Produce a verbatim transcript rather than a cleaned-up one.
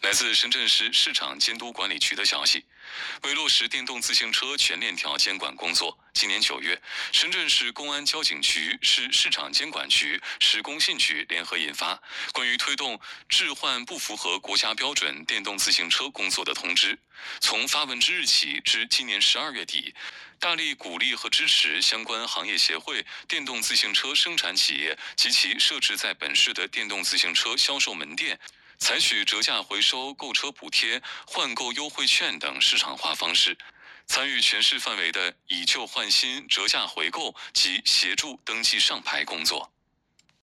来自深圳市市场监督管理局的消息，为落实电动自行车全链条监管工作，今年九月，深圳市公安交警局、市市场监管局、市工信局联合印发关于推动置换不符合国家标准电动自行车工作的通知。从发文之日起至今年十二月底，大力鼓励和支持相关行业协会、电动自行车生产企业及其设置在本市的电动自行车销售门店，采取折价回收、购车补贴、换购优惠券等市场化方式，参与全市范围的以旧换新、折价回购及协助登记上牌工作。